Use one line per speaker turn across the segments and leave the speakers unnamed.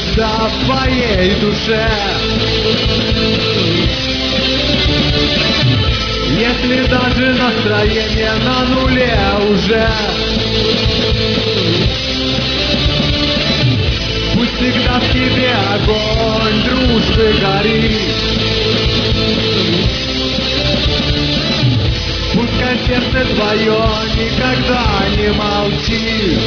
место в твоей душе. Если даже настроение на нуле уже, пусть всегда в тебе огонь дружбы горит. Пускай сердце твое никогда не молчит.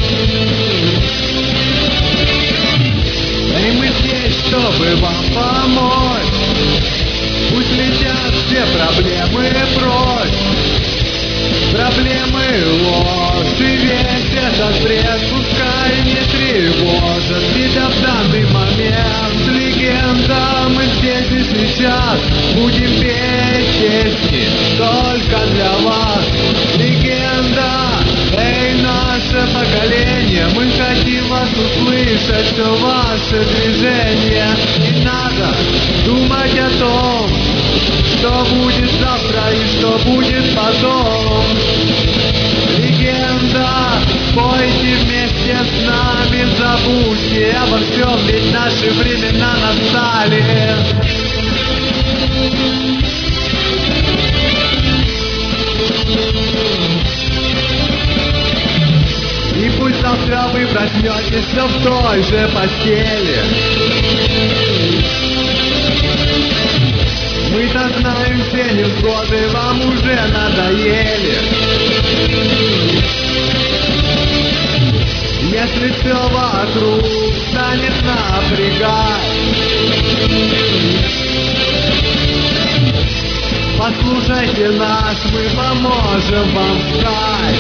И мы здесь, чтобы вам помочь. Пусть летят все проблемы прочь. Проблемы, ложь и весь этот бред пускай не тревожат тебя в данный момент. Легенда, мы здесь и сейчас будем петь песни только для вас. Легенда, эй, наше поколение, мы хотим вас услышать, все ваше движение. Не надо думать о том, что будет завтра и что будет потом. Легенда, спойте вместе с нами, забудьте обо всем, ведь наши времена настали. И пусть завтра вы проснетесь все в той же постели. Мы-то знаем, все невзгоды вам уже надоели. Если все вокруг станет напрягать, послушайте нас, мы поможем вам встать.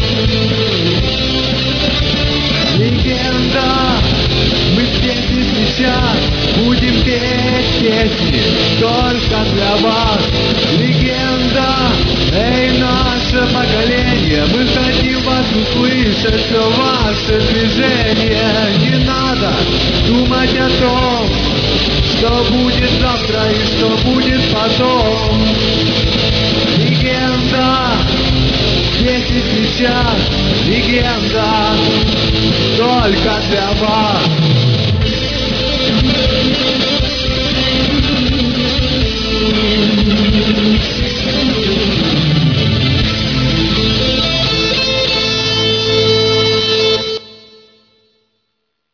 Легенда, мы здесь и сейчас будем петь песни только для вас. Легенда, эй, наше поколение, мы хотим вас услышать, все ваше движение. Не надо думать о том, что будет завтра и что будет потом. Легенда, здесь и сейчас, легенда, только для вас.